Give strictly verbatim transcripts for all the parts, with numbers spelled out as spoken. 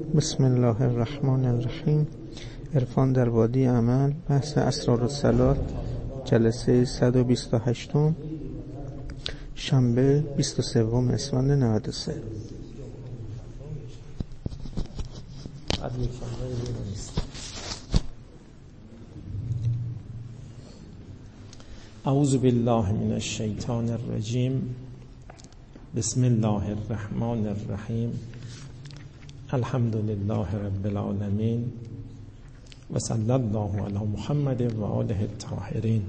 بسم الله الرحمن الرحیم. عرفان در وادی عمل، بحث اسرار الصلات، جلسه صد و بیست و هشت، شنبه بیست و سوم اسفند نود و سه. اعوذ بالله من الشیطان الرجیم. بسم الله الرحمن الرحیم. الحمد لله رب العالمین و صلی الله علی محمد و آله الطاهرین.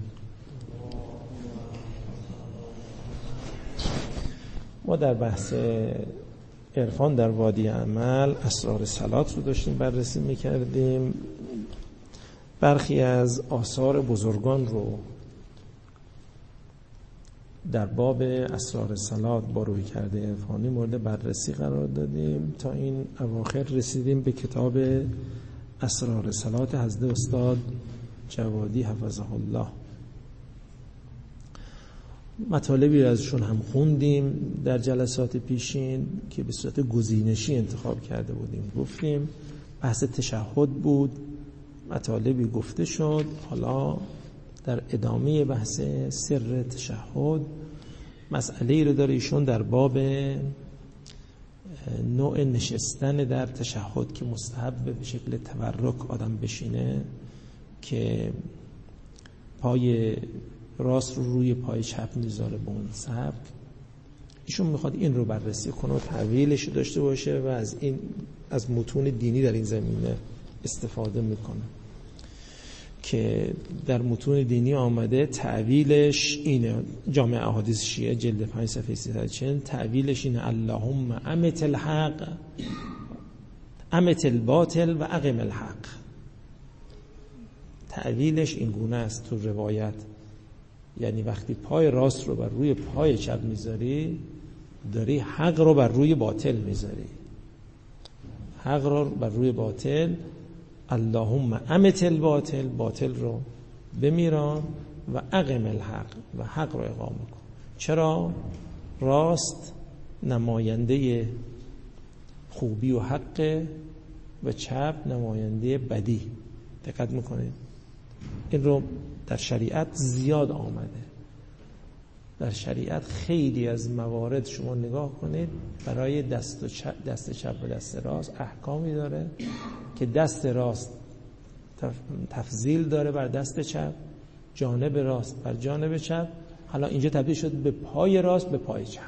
ما در بحث عرفان در وادی عمل اسرار صلات رو داشتیم بررسی میکردیم. برخی از آثار بزرگان رو در باب اسرار صلات با روی کرده عرفانی مورد بررسی قرار دادیم تا این اواخر رسیدیم به کتاب اسرار صلات حضرت استاد جوادی حفظه الله. مطالبی ازشون هم خوندیم در جلسات پیشین که به صورت گزینشی انتخاب کرده بودیم. گفتیم بحث تشهد بود، مطالبی گفته شد. حالا در ادامه بحث سر تشهد مسئله رو داره ایشون در باب نوع نشستن در تشهد که مستحب به شکل تورک آدم بشینه که پای راست رو روی پای چپ میذاره به اون سبک. ایشون میخواد این رو بررسی کنه و تعویلش داشته باشه و از این از متون دینی در این زمینه استفاده میکنه که در متون دینی آمده تعویلش اینه. جامع احادیث شیعه جلد پنج صفحه سیصد و چهل تعویلش اینه: اللهم امت الحق امت الباطل و اقم الحق. تعویلش این گونه است تو روایت، یعنی وقتی پای راست رو بر روی پای چپ میذاری داری حق رو بر روی باطل میذاری، حق رو بر روی باطل. اللهم امت الباطل، باطل رو بمیران، و اقم الحق، و حق رو اقامه کن. چرا؟ راست نماینده خوبی و حق و چپ نماینده بدی. دقت میکنید این رو در شریعت زیاد آمده. در شریعت خیلی از موارد شما نگاه کنید برای دست و چپ، دست چپ و دست راست احکامی داره که دست راست تفضیل داره بر دست چپ، جانب راست بر جانب چپ. حالا اینجا تبدیل شد به پای راست به پای چپ.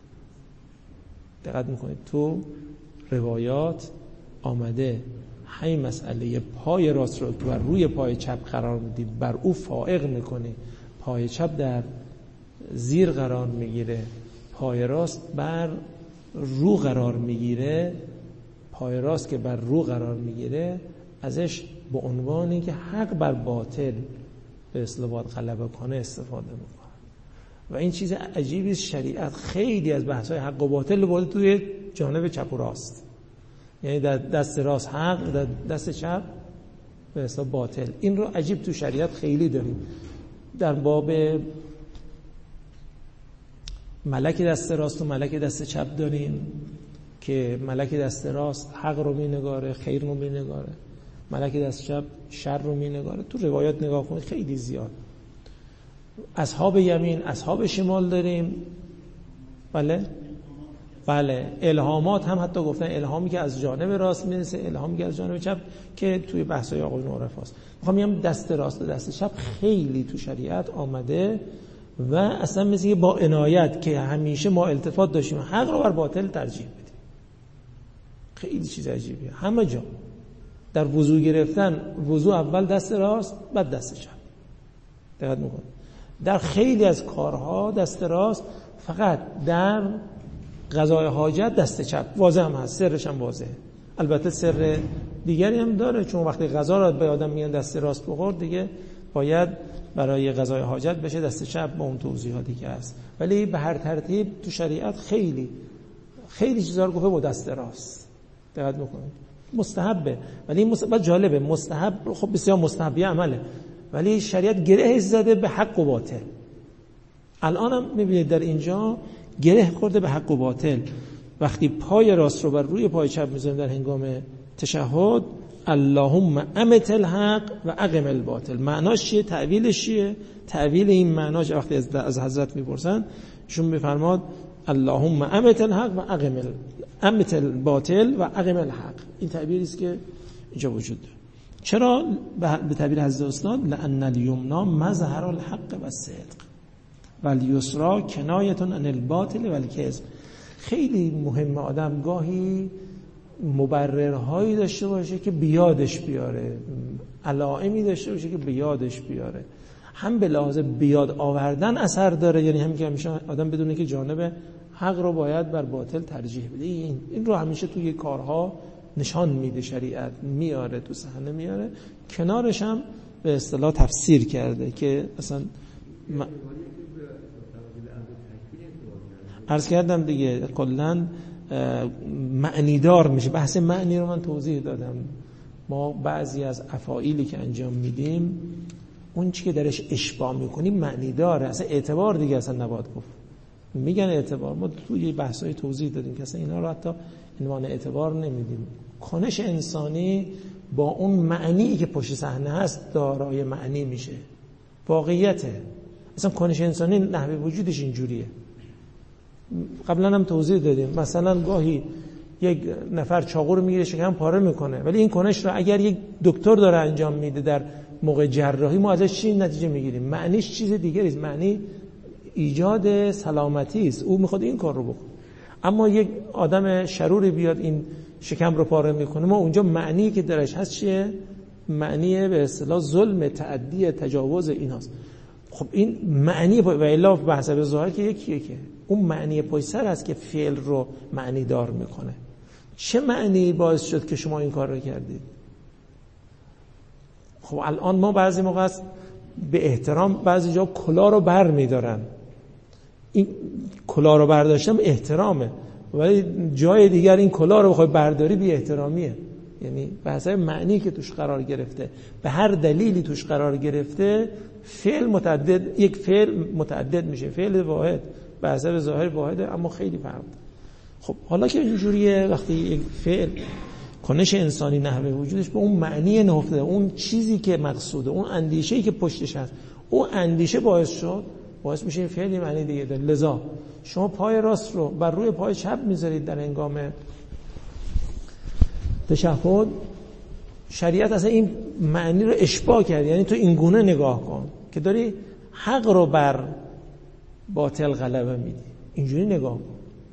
دقت میکنید تو روایات آمده همین مسئله پای راست رو بر روی پای چپ قرار میدی، بر او فائق میکنی، پای چپ در زیر قرار میگیره، پای راست بر رو قرار میگیره. پای راست که بر رو قرار میگیره ازش به عنوان اینکه حق بر باطل به اصطلاح باید غلبه کنه استفاده میکنه. و این چیز عجیبی است. شریعت خیلی از بحث‌های حق و باطل رو برده توی جانب چپ و راست، یعنی در دست راست حق، در دست چپ به اصطلاح باطل. این رو عجیب تو شریعت خیلی داریم. در باب ملک دست راست و ملک دست چپ داریم که ملک دست راست حق رو مینگاره، خیر رو مینگاره، ملک دست چپ شر رو مینگاره. تو روایات نگاه کنید خیلی زیاد. اصحاب یمین، اصحاب شمال داریم. بله بله الهامات هم حتی گفتن الهامی که از جانب راست میرسه، الهامی که از جانب چپ، که توی بحث‌های آقایون عرفاست. میخوام بگم دست راست و دست چپ خیلی تو شریعت آمده و اصلا مثل با عنایت که همیشه ما التفات داشتیم حق رو بر باطل ترجیح بدیم. خیلی چیز عجیبیه. همه جا در وضو گرفتن وضو اول دست راست بعد دست چپ. دقت میکنید در خیلی از کارها دست راست، فقط در قضای حاجت دست چپ. واضح هم هست، سرش هم واضحه. البته سر دیگری هم داره، چون وقتی غذا را به آدم میگن دست راست بخور دیگه باید برای قضای حاجت بشه دست چپ با اون توضیحاتی که هست. ولی به هر ترتیب تو شریعت خیلی خیلی چیزا رو گفته با دست راست. دقت میکنید مستحبه، ولی مستحب جالبه. مستحب خب بسیار مستحبی عمله، ولی شریعت گره زده به حق و باطل. الان هم میبینید در اینجا گره خورده به حق و باطل. وقتی پای راست رو بر روی پای چپ میذاریم در هنگام تشهد اللهم امت الحق و اقم الباطل. معناش چیه؟ تعویلش چیه؟ تعویل این معناش وقتی از حضرت میپرسن ایشون میفرماد اللهم امت الحق و اقم ال... امت الباطل و اقم الحق. این تعبیری است که اینجا وجود داره. چرا به تعبیر حضرت استاد لان الیمنا مظهر الحق و الصدق و الیسرا کنایه عن الباطل و الکذب. خیلی مهمه آدم گاهی مبررهایی داشته باشه که بیادش بیاره، علائمی داشته باشه که بیادش بیاره. هم به لحاظ بیاد آوردن اثر داره، یعنی همین که همیشه آدم بدونه که جانب حق رو باید بر باطل ترجیح بده. این این رو همیشه توی کارها نشان میده، شریعت میاره تو صحنه میاره. کنارش هم به اصطلاح تفسیر کرده که اصلا م... عرض کردم دیگه کلاً معنیدار میشه. بحث معنی رو من توضیح دادم. ما بعضی از افعالی که انجام میدیم اون چی که درش اشباع میکنیم معنی داره، اصلا اعتبار دیگه اصلا نباید گفت. میگن اعتبار، ما توی بحثای توضیح دادیم که اصلا اینا رو حتی عنوان اعتبار نمیدیم. کنش انسانی با اون معنی که پشت صحنه هست دارای معنی میشه. واقعیته. اصلا کنش انسانی نحوه وجودش اینجوریه. قبلا هم توضیح دادیم. مثلا گاهی یک نفر چاقو رو میگیره شکم پاره میکنه، ولی این کنش رو اگر یک دکتر داره انجام میده در موقع جراحی ما ازش چی نتیجه میگیریم؟ معنیش چیز دیگری است. معنی ایجاد سلامتی است. او میخواد این کار رو بکنه. اما یک آدم شروری بیاد این شکم رو پاره میکنه، ما اونجا معنی که درش هست چیه؟ معنی به اصطلاح ظلم، تعدی، تجاوز ایناست. خب این معنی و الا به حسب ظاهر که یکیه، که اون معنی پشت سر است که فعل رو معنی دار میکنه. چه معنی باعث شد که شما این کار رو کردید؟ خب الان ما بعضی موقع است به احترام بعضی جا کلا رو بر میدارن. این کلا رو برداشتم احترامه، ولی جای دیگر این کلا رو بخوای برداری بی احترامیه. یعنی به حسب معنی که توش قرار گرفته، به هر دلیلی توش قرار گرفته، فعل متعدد، یک فعل متعدد میشه، فعل واحد به حسب ظاهر واحده اما خیلی فرق داره. خب حالا که اینجوریه، وقتی یک فعل کنش انسانی نحوه وجودش به اون معنی نهفته، اون چیزی که مقصوده، اون اندیشه‌ای که پشتش هست، اون اندیشه باعث شد باعث میشه این فعل معنی دیگه داره. لذا شما پای راست رو بر روی پای چپ میذارید در هنگام تشهد، شریعت اصلا این معنی رو اشباع کرد. یعنی تو این گونه نگاه کن که داری حق رو بر باطل غلبه میدی، اینجوری نگاه کن.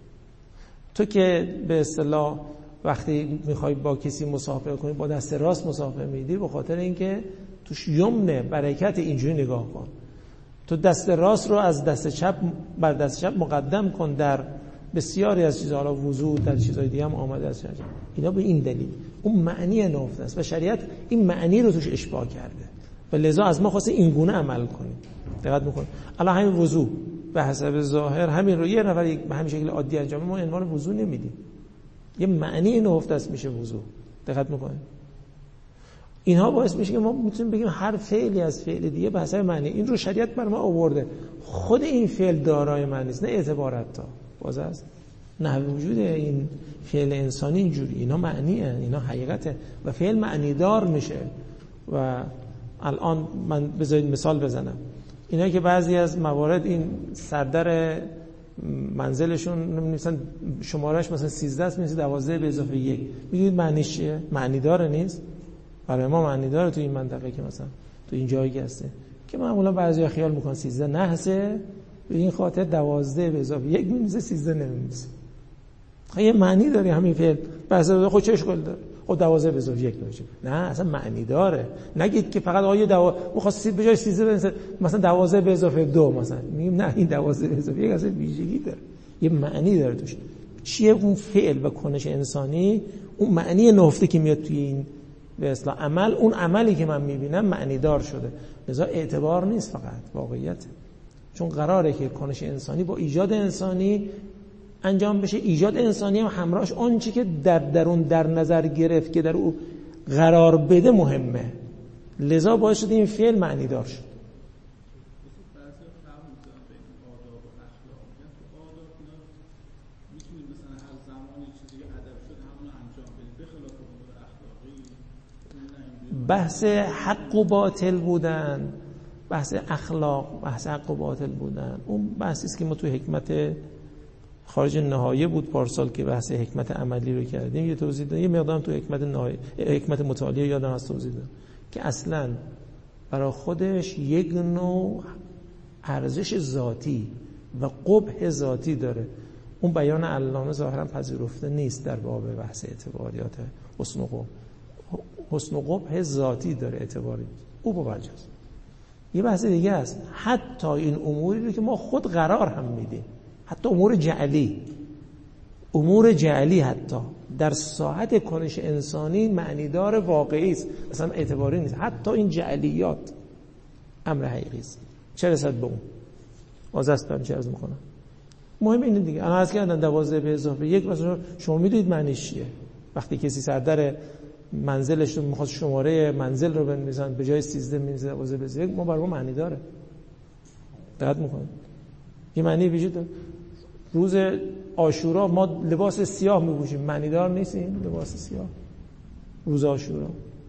تو که به اصطلاح وقتی میخوای با کسی مصافحه کنی با دست راست مصافحه میدی، به خاطر اینکه توش یمن برکت، اینجوری نگاه کن. تو دست راست رو از دست چپ بر دست چپ مقدم کن در بسیاری از چیزها، حالا وضو، در چیزهای دیگه هم آمده است. اینا به این دلیل اون معنی نهفته است و شریعت این معنی رو توش اشباع کرده و لذا از ما خواسته این گونه عمل کنیم. دقت میکنید الان همین وضو به حسب ظاهر همین رو یه نفر به همین شکل عادی انجام میده، ما عنوان وضو نمیدیم. یه معنی نهفته است میشه وضو. دقت میکنید اینها باعث میشه که ما میتونیم بگیم هر فعلی از فعل دیگه به حسب معنی. این رو شریعت بر ما آورده. خود این فعل دارای معنی است، نه اعتبارات. تا باز است نحوه وجود این فعل انسانی اینجوری، اینا معنیه، اینا حقیقته و فعل معنی دار میشه. و الان من بذارید مثال بزنم. اینا که بعضی از موارد این سردر منزلشون نمی‌نویسن شمارهش مثلا سیزده است، می‌نویسه دوازده به اضافه یک. می‌دونید معنیش چیه؟ معنی داره نیست؟ برای ما معنی داره تو این منطقه که مثلا تو این جایی که هسته که معمولا بعضیا خیال میکنن سیزده نحسه، به این خاطر دوازده به اضافه یک می‌نویسه، سیزده نمی‌نویسه. یه معنی داره همین فعل. بعضی خود چه اشکال داره؟ خود دوازده به اضافه یک نمیشه. نه اصلا معنی داره. نگید که فقط آیه دو می‌خواد به جای سیزده بنویسه مثلا دوازده به اضافه دو مثلا. میگیم نه این دوازده به اضافه یک اصلا ویژگی داره. یه معنی داره توش. چیه اون فعل و کنش انسانی؟ اون معنی نهفته که میاد توی این به اصطلاح عمل، اون عملی که من میبینم معنی دار شده. لذا اعتبار نیست، فقط واقعیت. چون قراره که کنش انسانی با ایجاد انسانی انجام بشه. ایجاد انسانی هم همراهش آن چی که در درون در نظر گرفت که در او قرار بده مهمه. لذا باعث شده این فعل معنی دار شد. بحث حق و باطل بودن، بحث اخلاق، بحث حق و باطل بودن، اون بحثی است که ما تو حکمت خارج نهایه بود پارسال که بحث حکمت عملی رو کردیم، یه توضیح دادم، یه مقدار تو حکمت نهایه، حکمت متعالیه یادم از توضیح دادم که اصلا برای خودش یک نوع ارزش ذاتی و قبح ذاتی داره. اون بیان علامه ظاهرا پذیرفته نیست در باب بحث اعتباریات حسن و قبح. حسن و قبح ذاتی داره، اعتباری او با وجهست. یه بحث دیگه است، حتی این اموری رو که ما خود قرار هم میدیم، حتی امور جعلی، امور جعلی حتی در ساحت کنش انسانی معنیدار واقعی است، مثلا اعتباری نیست. حتی این جعلیات امر حقیقی است. چه رسد به اون آزست دارم چه عرض میکنم. مهم اینه دیگه، انا عرض کردن دوازده به اضافه یک، مثلا شما میدونید معنیش چیه. وقتی کسی سردر منزلش رو میخواد شماره منزل رو بنویسن، به جای سیزده می‌نویسه دوازده به یک، ما برای ما معنی داره. دقت میکنید یه معنی وجود داره. روز عاشورا ما لباس سیاه میپوشیم، معنی دار نیست این لباس سیاه روز عاشورا؟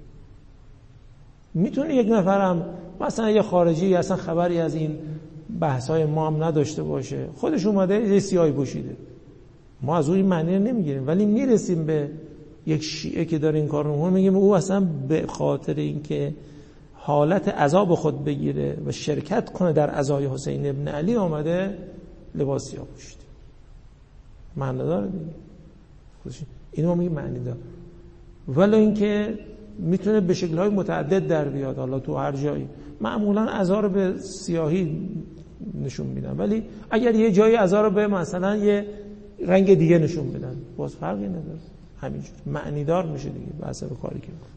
میتونه یک نفرم مثلا یه خارجی اصلا خبری از این بحث‌های ما هم نداشته باشه، خودش اومده یه سیاهی پوشیده، ما از اون این معنی رو نمیگیریم. ولی میرسیم به یک شیعه که داره این کار رو میگیم او اصلا به خاطر اینکه حالت عذاب خود بگیره و شرکت کنه در عزای حسین ابن علی آمده لباس سیاه پوشیده. معنی داره دیگه، اینو ما میگیم معنی داره. ولی اینکه میتونه به شکل‌های متعدد در بیاد، حالا تو هر جایی معمولا عزا رو به سیاهی نشون میدن، ولی اگر یه جایی عزا رو به مثلا یه رنگ دیگه نشون بدن باز فرقی نداره، همینجور معنی دار میشه دیگه به حسب کاری که میکنه.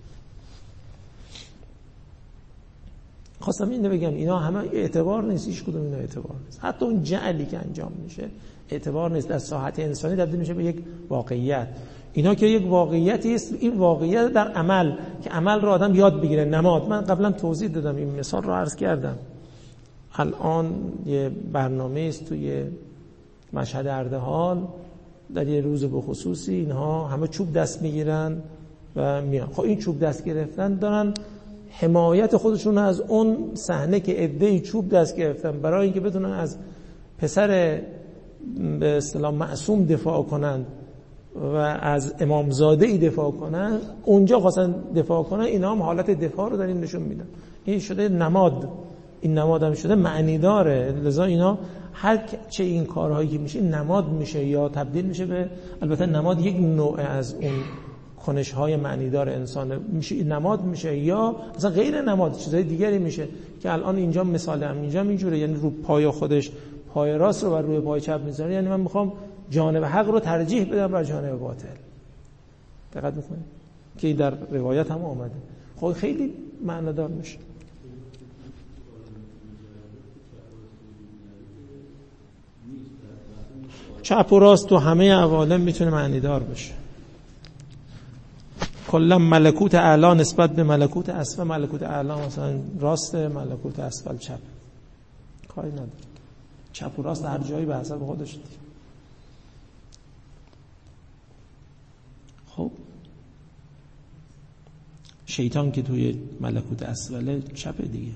خواستم اینو بگم اینا همه اعتبار نیست، هیچ کدوم اینا اعتبار نیست. حتی اون جعلی که انجام میشه اعتبار نیست، در ساحت انسانی تبدیل میشه به یک واقعیت. اینا که یک واقعیتی است، این واقعیت در عمل که عمل رو آدم یاد بگیره، نماد. من قبلا توضیح دادم، این مثال رو عرض کردم. الان یه برنامه است توی مشهد اردهان، در یه روز به خصوصی اینها همه چوب دست میگیرن و میان. خب این چوب دست گرفتن دارن حمایت خودشون از اون صحنه که عده‌ای چوب دست گرفتن برای اینکه بتونن از پسر به اصطلاح معصوم دفاع کنن و از امامزاده‌ای دفاع کنن، اونجا خواستن دفاع کنن، اینا هم حالت دفاع رو دارین نشون میدن. این شده نماد، این نماد هم شده معنی داره. لذا اینا هر چه این کارهایی که میشه نماد میشه یا تبدیل میشه به، البته نماد یک نوع از اون کنش‌های معنیدار انسان میشه، نماد میشه یا مثلا غیر نماد چیزای دیگری میشه که الان اینجا مثال هم اینجا اینجوره، یعنی رو پای خودش پای راست رو بر روی پای چپ میذاره، یعنی من میخوام جانب حق رو ترجیح بدم بر جانب باطل. دقت میکنید که در روایت هم آمده. خب خیلی معنادار میشه. چپ و راست تو همه عوالم میتونه معنیدار بشه. کلا ملکوت اعلی نسبت به ملکوت اسفل، ملکوت اعلی مثلا راست، ملکوت اسفل چپ، کاری نداره. چپ و راست هر جایی به حسب خودش دیگه. خب شیطان که توی ملکوت اسفل چپ دیگه،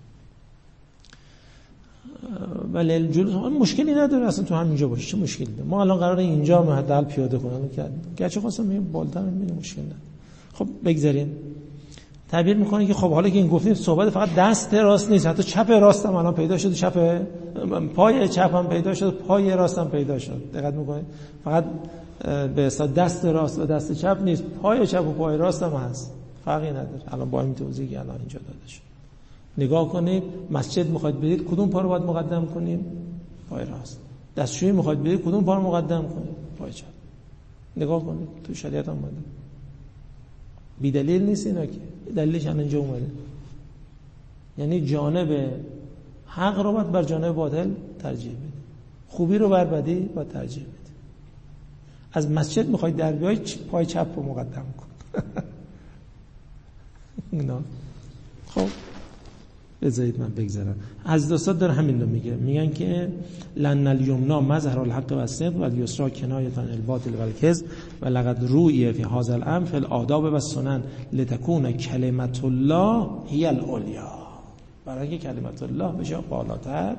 ولی الجلوس مشکلی نداره اصلا تو همینجا باشه، چه مشکلی داره؟ ما الان قراره اینجا حداقل پیاده کنم کردیم، گرچه خواستم میگم بالاتر میبینیم مشکل نداره. خب بگذاریم. تعبیر میکنه که خب حالا که این گفتیم صحبت فقط دست راست نیست، حتی چپ راست هم الان پیدا شد، چپ پای چپ هم پیدا شد، پای راست هم پیدا شد. دقت میکنید فقط به اصطلاح دست راست و دست چپ نیست، پای چپ و پای راست هم هست، فرقی نداره. الان با این توضیحی الان اینجا داده شد. نگاه کنید مسجد میخواید برید کدوم پا رو باید مقدم کنیم؟ پای راست. دستشویی میخواید برید کدوم پا رو مقدم کنیم؟ پای چپ. نگاه کنید تو شریعت هم اومده، بی دلیل نیست اینا که، دلیلش هم اینجا اومده. یعنی جانب حق رو باید بر جانب باطل ترجیح بدید، خوبی رو بر بدی باید ترجیح بدید. از مسجد میخواید در بیای پای چپ رو مقدم کن. اینا خب بذارید من بگذارم. از دوستان داره همین رو میگه، میگن که لن الیمنا مظهر الحق و الصدق و الیسرا کنایه عن الباطل و الکذب و لقد روی فی هذا الامر فی الآداب و السنن لتکون کلمت الله هی العلیا، برای اینکه کلمت الله بشه بالاتر.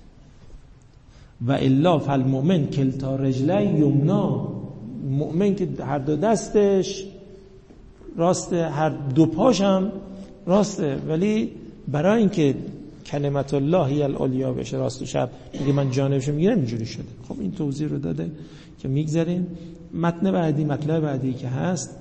و الا فالمؤمن کلتا رجلی یمنا، مؤمن که هر دو دستش راسته، هر دو پاش هم راسته، ولی برای اینکه کلمت الله هی العلیا بشه راست و چپ، میگه من جانبشو میگیرم، اینجوری شده. خب این توضیح رو داده که میگذاریم. متن بعدی، مطلب بعدی که هست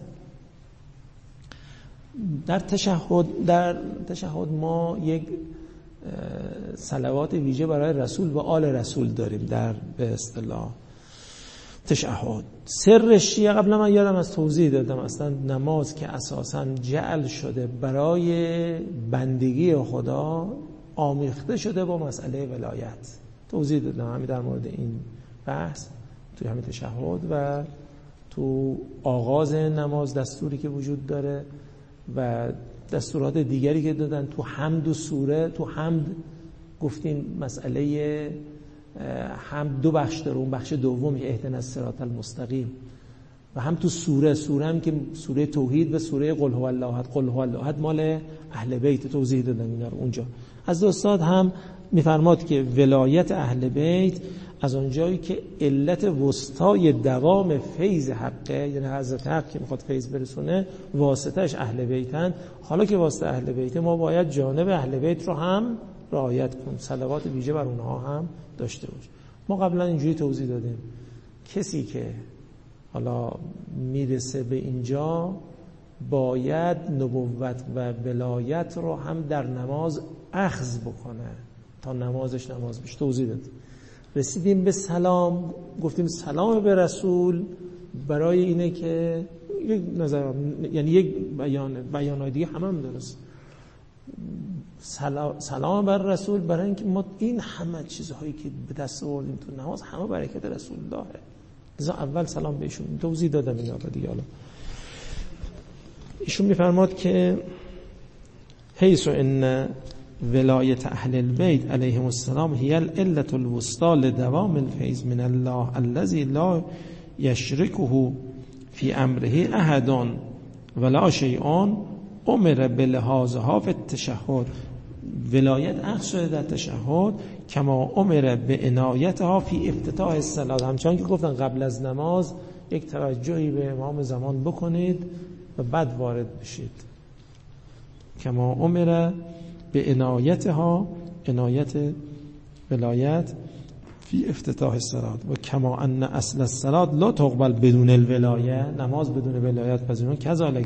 در تشهد، در تشهد ما یک صلوات ویژه برای رسول و آل رسول داریم در به اصطلاح تشهد. سرش چیه؟ قبلا من یادم از توضیح دادم، اصلا نماز که اساساً جعل شده برای بندگی خدا، آمیخته شده با مسئله ولایت. توضیح دادم همین در مورد این بحث توی همین تشهد و تو آغاز نماز دستوری که وجود داره و دستورات دیگری که دادن. تو حمد و سوره، تو حمد گفتیم مسئله حمد دو بخش داره، اون بخش دوم اهدنا الصراط المستقیم، و هم تو سوره، سوره هم که سوره توحید و سوره قل هو الله احد، قل هو الله احد مال اهل بیت، توضیح دادن اینا رو اونجا. از استاد هم میفرماد که ولایت اهل بیت از اونجایی که علت وسطای دوام فیض حقه، یعنی حضرت حق که میخواد فیض برسونه واسطهش اهل بیتن، حالا که واسطه اهل بیت ما باید جانب اهل بیت رو هم رعایت کنیم، صلوات ویژه بر اونها هم داشته باشیم. ما قبلا اینجوری توضیح دادیم کسی که حالا میرسه به اینجا باید نبوت و ولایت رو هم در نماز اخذ بکنه تا نمازش نماز بشه. توضیح دادیم. رسیدیم به سلام، گفتیم سلام به رسول برای اینه که یک نظر، یعنی یک بیان بیانای دیگه هم هم درست. سلام, سلام بر رسول برای اینکه ما این همه چیزهایی که به دست آوردیم تو نماز همه برکت رسول الله. لذا اول سلام بهشون. توضیح دادم اینا رو دیگه. حالا ایشون میفرماد که حیث ان ولایت اهل البیت علیهم السلام هی العلة الوسطى لدوام الفیض من الله الذي لا یشرکه فی امره احد ولا شیء امر بلحاظها فی التشهد. ولایت اخذ شده در تشهد کما امر به عنایتها فی افتتاح الصلاة. همچنان که گفتن قبل از نماز یک توجهی به امام زمان بکنید و بعد وارد بشید. کما امر به عنایتها، عنایت ولایت فی افتتاح الصلاة و کما ان اصل الصلاة لا تقبل بدون الولایه، نماز بدون ولایت پذیرون. کذالک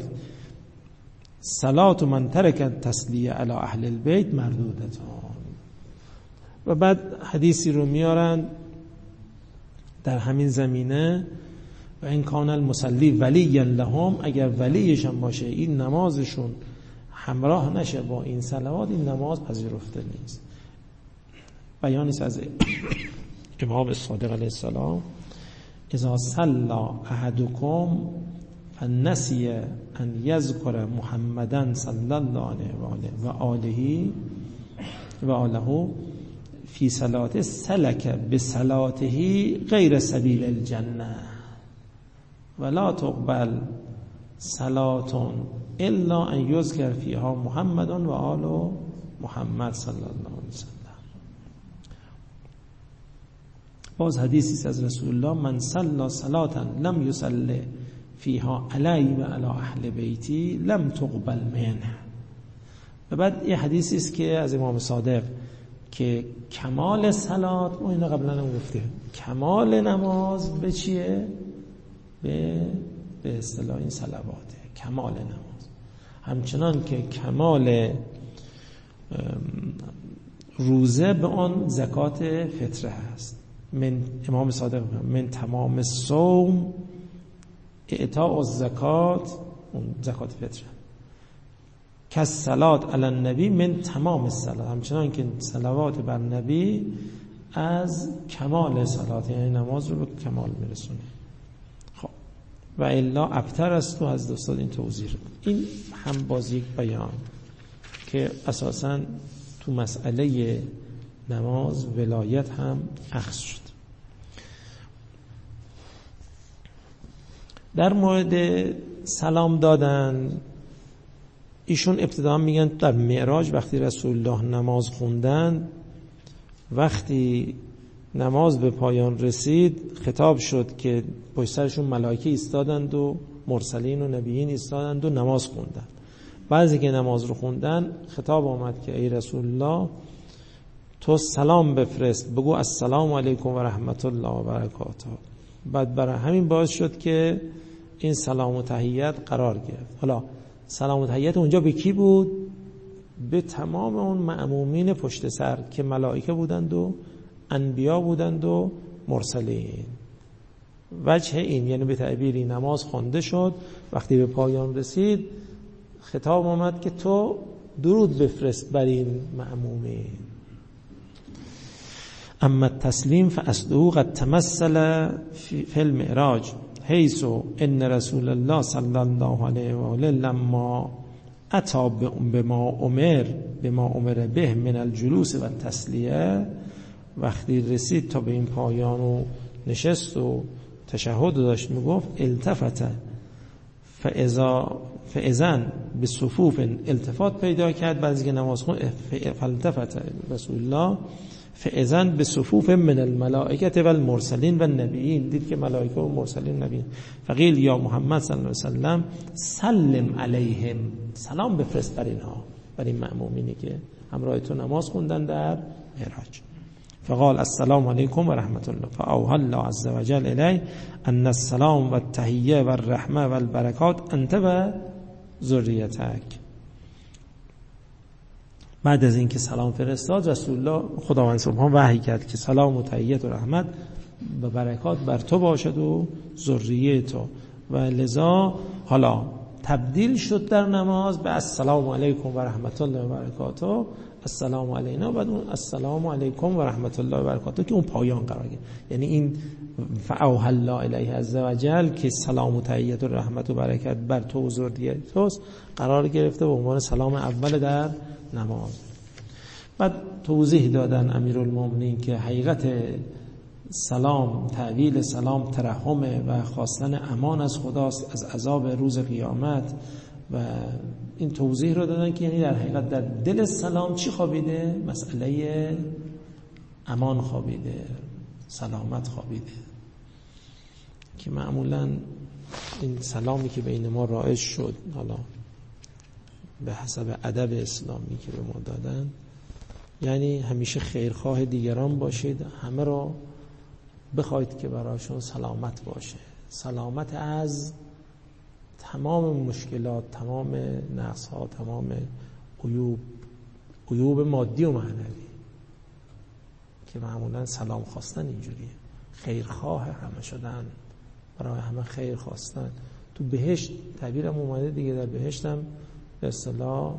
صلاة من ترک تسلیه علی اهل البیت مردودتان. و بعد حدیثی رو میارن در همین زمینه و این کان المصلی ولی لهم، اگر ولیشان باشه این نمازشون همراه نشه با این صلوات، این نماز پذیرفته نیست. بیانیست از امام صادق علیه السلام: اذا صلى احدكم فنسی ان یذکر محمدن صلی الله علیه و آله و آله و آله فی صلاته سلک بصلاته غیر سبیل الجنه ولا تقبل صلاة الا ان یذکر فیها محمد و آل محمد صلی الله علیه و سلم. باز حدیثی از رسول الله: من صلی صلاة لم یصلی فیها علی و علی اهل بیتی لم تقبل منه. و بعد یه حدیثی است که از امام صادق که کمال صلات، ما اینو قبلا هم گفتیم، کمال نماز به چیه؟ به به اصطلاح این صلواته، کمال نماز. همچنان که کمال روزه به آن زکات فطره هست. من امام صادق من تمام صوم اعطاء الزکات، اون زکات فطره. که صلات علی النبی من تمام الصلات، همچنان که صلوات بر نبی از کمال صلات، یعنی نماز رو به کمال میرسونه. خب و الا ابتر است تو از دوستان این توضیح. این هم باز یک بیان که اساساً تو مسئله نماز ولایت هم اخذ شد. در مورد سلام دادن ایشون ابتدا میگن در معراج وقتی رسول الله نماز خوندن، وقتی نماز به پایان رسید خطاب شد که پشت سرشون ملائکه ایستادند و مرسلین و نبیین ایستادند و نماز خوندن. بعضی که نماز رو خوندن خطاب آمد که ای رسول الله تو سلام بفرست، بگو السلام علیکم و رحمت الله و برکاته. بعد برای همین باعث شد که این سلام و تحیت قرار گرفت. حالا سلام و تحیت اونجا به کی بود؟ به تمام اون مأمومین پشت سر که ملائکه بودند و انبیا بودند و مرسلین. وجه این یعنی به تعبیری نماز خوانده شد، وقتی به پایان رسید خطاب آمد که تو درود بفرست بر این مأمومین. اما التسلیم فاصله قد تمثل فی المعراج حیث ان رسول الله صلی الله علیه و آله لما اتی بما امر بما امر به من الجلوس و التسلیه، وقتی رسید تا به این پایان و نشست و تشهد داشت میگفت التفت فاذا فاذن به صفوف التفات پیدا کرد. بعضی که نماز خون فالتفت رسول الله فاذن به صفوف من الملائکه و المرسلین و النبیین، دید که ملائکه و مرسلین و نبیین. فقیل یا محمد صلی الله علیه و سلم سلم علیهم، سلام بفرست بر اینها، بر این مأمومینی که همراه تو نماز خوندن در معراج. فقال السلام علیکم و رحمت الله فاوحى الله عز وجل الی ان السلام و التحیه و الرحمه و البرکات انت و ذریتک. بعد از اینکه سلام فرستاد رسول الله خداوند سبحان وحی کرد که سلام و تحیت و رحمت و برکات بر تو باشد و ذریه تو، و لذا حالا تبدیل شد در نماز به السلام علیکم و رحمت الله و برکاته، السلام علینا، بعد اون السلام علیکم و رحمت الله و برکاته که اون پایان قرار گرفت. یعنی این فاوحى الله الیه عز وجل که سلام و تحیت و رحمت و برکت بر تو و ذریه توست قرار گرفته به عنوان سلام اول در نماز. بعد توضیح دادن امیرالمومنین که حقیقت سلام، تعویل سلام ترحمه و خواستن امان از خداست از عذاب روز قیامت، و این توضیح رو دادن که یعنی در حقیقت در دل سلام چی خوابیده؟ مسئله امان خوابیده، سلامت خوابیده، که معمولا این سلامی که بین ما رایج شد حالا به حسب ادب اسلامی که به ما دادن، یعنی همیشه خیرخواه دیگران باشید، همه رو بخواید که براشون سلامت باشه، سلامت از تمام مشکلات، تمام نقص ها، تمام عیوب، عیوب مادی و معنوی، که معمولا سلام خواستن اینجوریه، خیرخواه همه شدن، برای همه خیر خواستن. تو بهشت تعبیرم اومده دیگه، در بهشت هم به اصطلاح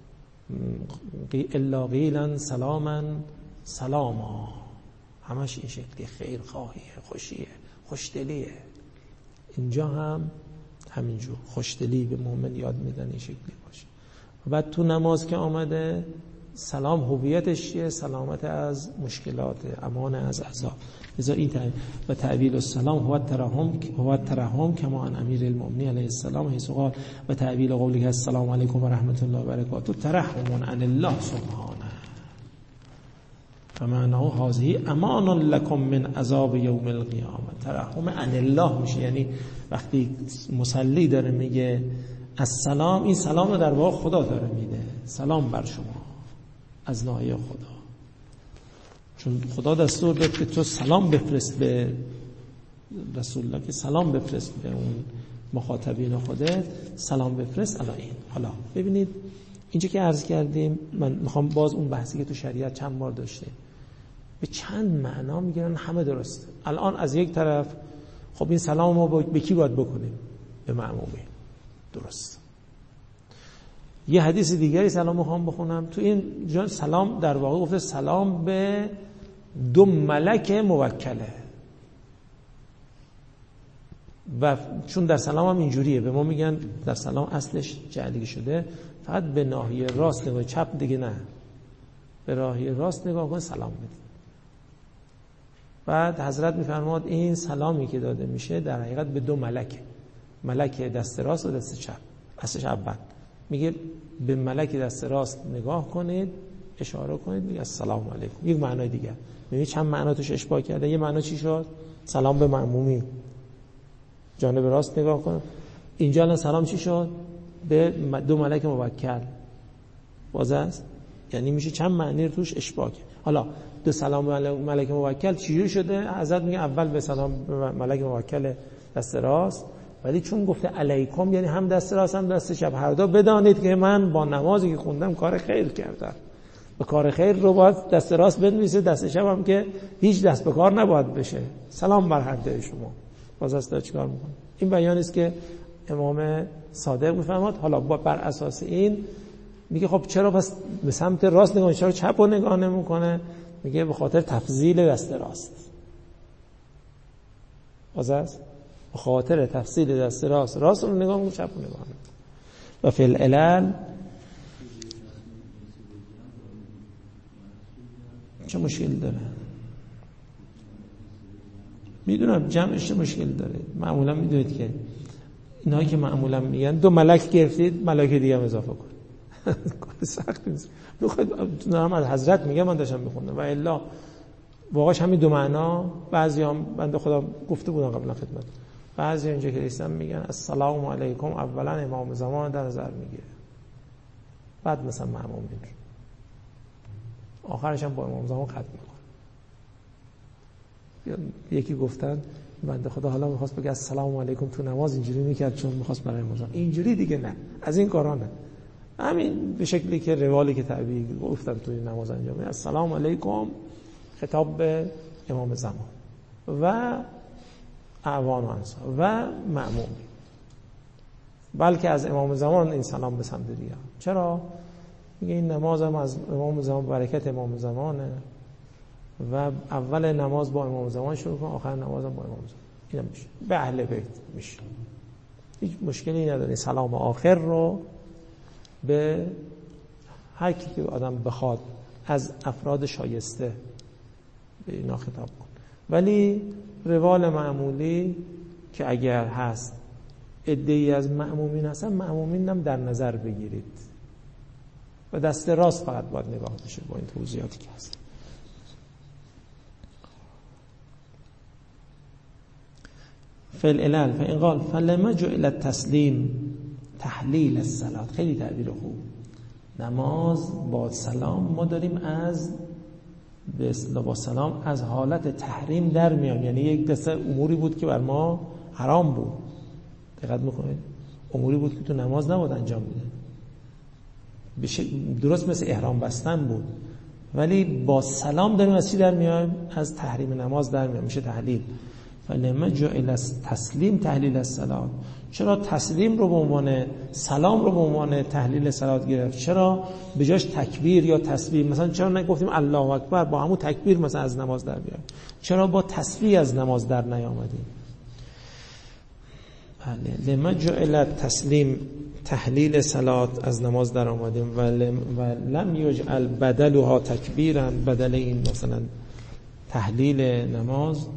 الا قیلا سلاما سلاما، همش این شکلی خیرخواهیه، خوشیه، خوشدلیه. اینجا هم همینجور خوشدلی به مؤمن یاد میدن این شکلی باشه. و بعد تو نماز که آمده سلام هویتش چیه؟ سلامت از مشکلات، امان از عذاب. لذا این تعبیر و تعبیل السلام هو الترحم هو الترحم کما عن امیر المؤمنین علیه السلام حیث قال و تعبیل قوله السلام علیکم و رحمت الله و برکاته ترحم عن الله سبحانه فمعناه هذه امان لكم من عذاب یوم القیامه. ترحم عن الله میشه، یعنی وقتی مصلی داره میگه السلام، این سلام رو در واقع خدا داره میده، سلام بر شما از ناحیه خدا، چون خدا دستور داد که تو سلام بفرست به رسول الله، که سلام بفرست به اون مخاطبین خودت، سلام بفرست. الان این حالا ببینید اینجا که عرض کردیم، من میخوام باز اون بحثی که تو شریعت چند بار داشته به چند معنا میگیرن، همه درسته. الان از یک طرف خب این سلام ما به کی باید بکنیم؟ به مأمومین، درست. یه حدیث دیگری سلام میخوام بخونم، تو این جان سلام در واقع گفته سلام به دو ملک موکله، و چون در سلام هم اینجوریه، به ما میگن در سلام اصلش جعلی شده فقط به ناحیه راست و چپ دیگه نه، به راهی راست نگاه کن سلام بدید. بعد حضرت میفرماد این سلامی که داده میشه در حقیقت به دو ملکه، ملک دست راست و دست چپ. دستش اول میگه به ملک دست راست نگاه کنید، اشاره کنید، میگه السلام علیکم. یک معنای دیگه، میگه چند معنا توش اشباع کرده. یه معنا چی شد؟ سلام به مأمومی، جانب راست نگاه کن. اینجا الان سلام چی شد؟ به دو ملک موکل. واضح است؟ یعنی میشه چند معنی رو توش اشباع کرد. حالا دو سلام به ملک موکل چجوری شده؟ حضرت میگه اول به سلام به ملک موکل دست راست، ولی چون گفته علیکم یعنی هم دست راست هم دست چپ، هر دو بدانید که من با نمازی که خوندم کار خیر کردم. به کار خیر رو باید دست راست بنویسه، دست چپ هم که هیچ دست به کار نباید بشه. سلام بر هر دوی شما. باز است چیکار میکنه؟ این بیانی است که امام صادق میفرماد. حالا بر اساس این میگه خب چرا پس به سمت راست نگاه، چرا چپ رو نگاه نمیکنه؟ میگه به خاطر تفضیل دست راست. باز است به خاطر تفضیل دست راست، راست رو نگاه میکنه، چپ رو نگاه میکنه. و فی العلل چه مشکل داره؟ میدونم جمعش چه مشکل داره. معمولا میدونید که اینایی که معمولا میگن دو ملک گرفتید، ملک دیگه هم اضافه کن. کار سخت نیست. بخواد دارم از حضرت میگه، من داشتم میخوندم و الا واقعا همین دو معنا. بعضیام بنده خدا گفته بودن قبلا خدمت، بعضی اینجا که رسیدن میگن السلام علیکم اولا امام زمان در نظر میگیره، بعد مثلا مأمومین، آخرش هم با امام زمان ختم میکنه. یکی گفتن بنده خدا حالا میخواست بگه السلام علیکم تو نماز اینجوری میکرد چون میخواست برای امام زمان، اینجوری دیگه نه، از این کارا نه. همین به شکلی که روالی که طبیعی گفتم توی نماز انجام میده، السلام علیکم خطاب به امام زمان و اعوان و انصار و مأموم، بلکه از امام زمان این سلام به سمت دیگه. چرا؟ میگه این نماز هم از امام زمان، برکت امام زمانه و اول نماز با امام زمان شروع کن، آخر نماز هم با امام زمان. این هم میشه به اهل بیت میشه، هیچ مشکلی نداره. سلام آخر رو به هر کی که آدم بخواد از افراد شایسته به اینا خطاب کن. ولی روال معمولی که اگر هست عده‌ای از مأمومین هستن، مأمومین هم در نظر بگیرید و دست راست فقط باید نگاه بشه با این توضیحاتی که هست. فعل علل فإن قال فلما جعل التسلیم تحلیل الصلاة. خیلی تعبیر خوب. نماز با سلام ما داریم از به اصطلاح با سلام از حالت تحریم در میام، یعنی یک دسته اموری بود که بر ما حرام بود. دقت میکنید؟ اموری بود که تو نماز نباید انجام میده. درست مثل احرام بستن بود، ولی با سلام داریم از چی در میایم؟ از تحریم نماز در میایم. میشه تحلیل. فلما جعل التسلیم تحلیل الصلاة. چرا تسلیم رو به عنوان سلام رو به عنوان تحلیل صلات گرفت؟ چرا به جاش تکبیر یا تسبیح مثلا چرا نگفتیم الله اکبر با همون تکبیر مثلا از نماز در بیایم؟ چرا با تسبیح از نماز در نیامدیم؟ بله، لما جعل التسلیم تحلیل صلات از نماز در آمدیم و لم یجعل بدلها تکبیرا. بدل این مثلا تحلیل نماز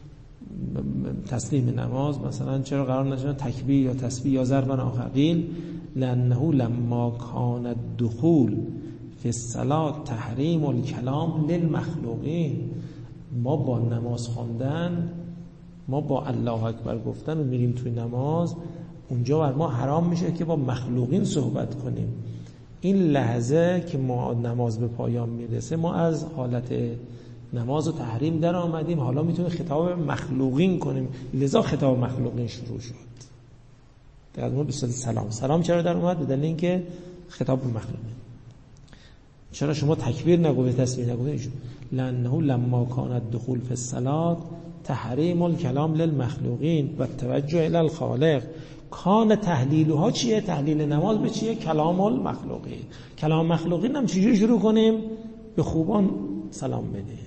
تسلیم نماز مثلا چرا قرار نشد تکبیر یا تسبیح یا ضرب آخر؟ قیل لانه لما کان الدخول فی الصلاة تحریم الکلام للمخلوقین. ما با نماز خواندن، ما با الله اکبر گفتن و میریم توی نماز، اونجا بر ما حرام میشه که با مخلوقین صحبت کنیم. این لحظه که ما نماز به پایان میرسه ما از حالت نماز و تحریم در آمدیم، حالا میتونیم خطاب مخلوقین کنیم، لذا خطاب مخلوقین شروع شد. در ما بسیار سلام سلام چرا در اومد؟ به دلیل اینکه خطاب به مخلوقین. چرا شما تکبیر نگوید تسبیح نگوید؟ لانه لما کان الدخول فی الصلاة تحریم الکلام للمخلوقین و توجه الی الخالق. کان تحلیلها چیه؟ تحلیل نماز به چیه؟ کلام المخلوقین. کلام مخلوقین هم چجوری شروع کنیم؟ به خوبان سلام بدیم.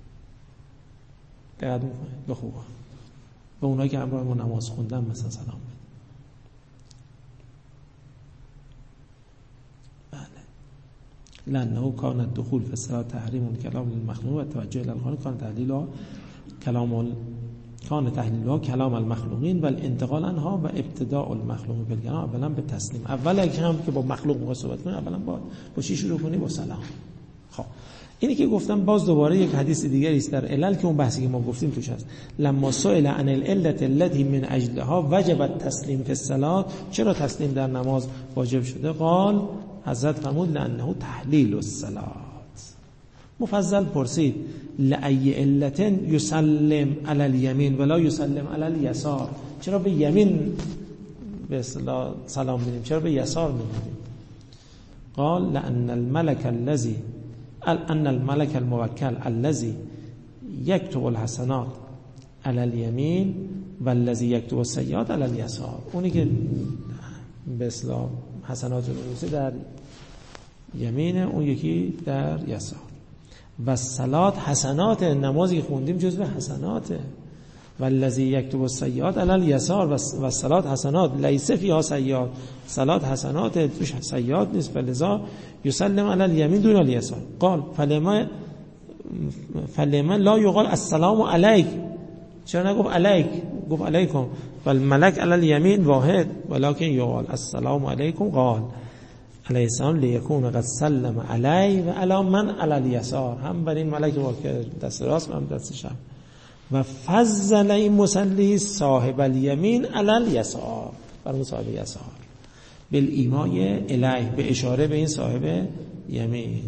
دقت میکنید؟ به خوبان، به اونایی که همراه ما نماز خوندن مثلا سلام بدیم. بله. لانه کان الدخول فی الصلاة تحریم کلام المخلوق و توجه الی الخالق کان تحلیل کلام کان تحلیلها کلام المخلوقین و الانتقال عنها و ابتداء المخلوق بالکلام. اولا به تسلیم، اول اگه هم که با مخلوق میخوای صحبت کنی اولا با با چی شروع کنی؟ با سلام. خب اینی که گفتم باز دوباره یک حدیث دیگری است در علل که اون بحثی که ما گفتیم توش هست. لما سئل عن العلة التي من اجلها وجب التسلیم فی الصلاة، چرا تسلیم در نماز واجب شده؟ قال، حضرت فرمود لانه تحلیل الصلاة. مفضل پرسید لأی علت یسلم علی الیمین ولا یسلم علی الیسار، چرا به یمین به اصطلاح سلام میدیم، چرا به یسار میدیم؟ قال لأن الملك الذي ان الملك الموکل الذي یکتب الحسنات علی الیمین و الذي یکتب السیئات علی الیسار، اونی که به اصطلاح حسنات رو می‌نویسه در یمین، اون یکی در یسار. و صلات حسنات، نمازی خوندیم جزو حسناته. و الذی یکتب السیئات علی الیسار، و صلات حسنات لیس فیها سیئات، صلات حسنات توش سیئات نیست، فلذا یسلم علی الیمین دون الیسار. قال فلما فلما لا یقال السلام علیک، چرا نگفت علیک، گفت علیکم. والملک علی الیمین واحد ولکن یقال السلام علیکم. قال علیه السلام لیکون قد سلم علی و علی من علی الیسار، هم بر این ملک واقع دست راست و هم دست چپ. و فضل این مصلی صاحب الیمین علی الیسار، بر اون صاحب یسار، بالایمای الیه، به اشاره به این صاحب یمین.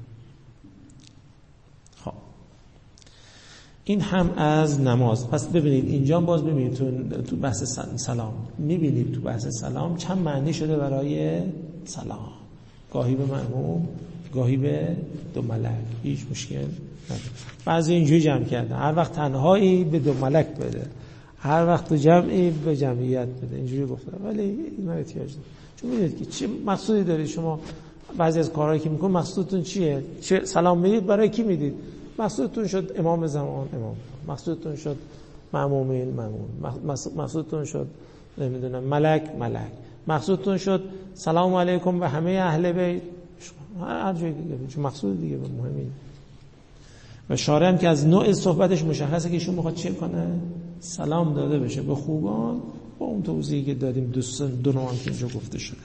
خب این هم از نماز. پس ببینید اینجا باز ببینید تو, تو بحث سلام میبینید تو بحث سلام چند معنی شده برای سلام، گاهی به مأموم، گاهی به دو ملک، هیچ مشکل نداره. بعضی اینجوری جمع کرده، هر وقت تنهایی به دو ملک بده، هر وقت تو جمعی به جمعیت بده، اینجوری گفته. ولی این احتیاج داره، چون میدونید که چه مقصودی دارید شما بعضی از کارهایی که میکنید، مقصودتون چیه؟ چه سلام میدید برای کی میدید؟ مقصودتون شد امام زمان امام، مقصودتون شد مأمومین مأموم، مقصودتون شد نمیدونم ملک ملک، مقصودتون شد سلام علیکم به همه اهل بیت، هر جای دیگه چون مقصود دیگه مهمی. و شارع هم که از نوع صحبتش مشخصه که ایشون میخواد چه کنه؟ سلام داده بشه به خوبان، با اون توضیحی که دادیم دوستان دو نوع که اینجا گفته شده.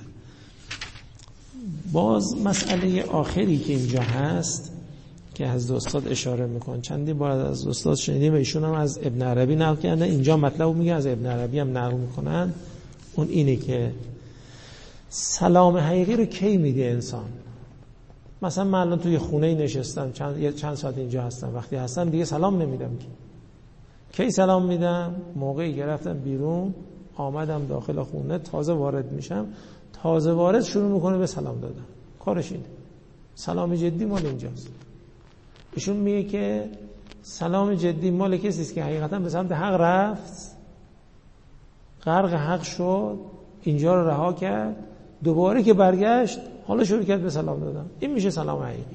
باز مسئله آخری که اینجا هست که از استاد اشاره میکنن، چندی بار از استاد شنیدیم و ایشون هم از ابن عربی نقل کردن، اینجا مطلب میگه از ابن عربی هم نقل میکنن. اون اینه که سلام حقیقی رو کی میده انسان؟ مثلا من الان توی خونه نشستم، چند چند ساعت اینجا هستم، وقتی هستم دیگه سلام نمیدم که. کی سلام میدم؟ موقعی که رفتم بیرون، آمدم داخل خونه، تازه وارد میشم، تازه وارد شروع میکنه به سلام دادن، کارش اینه. سلام جدی مال اینجاست. ایشون میگه که سلام جدی مال کسی است که حقیقتا به سمت حق رفت، غرق حق شد، اینجا رو رها کرد، دوباره که برگشت حالا شروع کرد به سلام دادن. این میشه سلام حقیقی.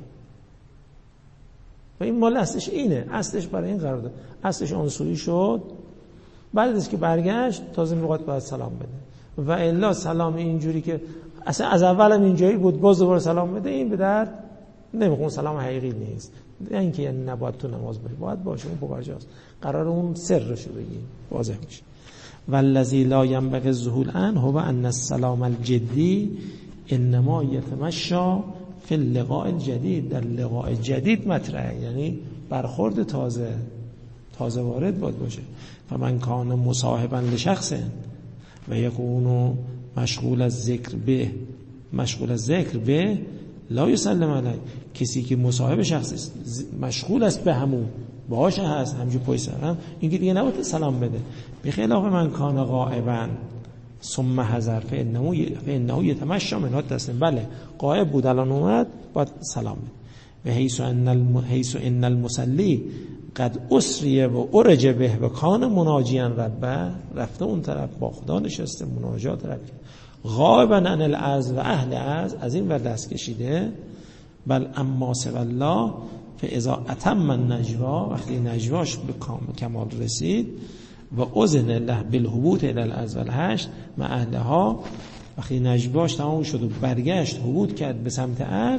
و این مال اصلش اینه، اصلش برای این قرار داد، اصلش عنصری شد، بعد از که برگشت تازه میخواد باید سلام بده. و الا سلام اینجوری که اصلا از اولم اینجوری بود باز دوباره سلام بده، این به درد نمیخونه، سلام حقیقی نیست. این که یعنی نباید تو نماز بری، باید باشه، اون بوجاست، قرار اون سرشو بگی، واضح میشه. والذی لا ينبغي الذهول عنه هو ان السلام الجدی انما یتمشى فی اللقاء الجدید، در لقاء جدید مطرحه، یعنی برخورد تازه تازه وارد باید باشه. فمن کان مصاحبا لشخص و یکون مشغول از ذکر به مشغول از ذکر به لا یسلم علیه، کسی که مصاحب شخص است، مشغول است به همون، باشه هست همجور پای سرم، این که دیگه نباید سلام بده. بخلاف من کان غائبا ثم حضر فانه یتمشى منها تسلیم، بله غائب بود الان اومد باید سلام بده. و حیث ان الم... حیث ان المصلی قد اسری و ارج به و کان مناجیا ربه، رفته اون طرف با خدا نشسته مناجات رب، غائبا عن العز و اهل عز، از این ور دست کشیده. بل اما سوى الله فاذا اتم النجوا، وقتی نجواش به کمال رسید، و اذن له بالهبوط الى الارض والحشر مع اهلها، وقتی نجواش تمام شد و برگشت هبوط کرد به سمت ارض،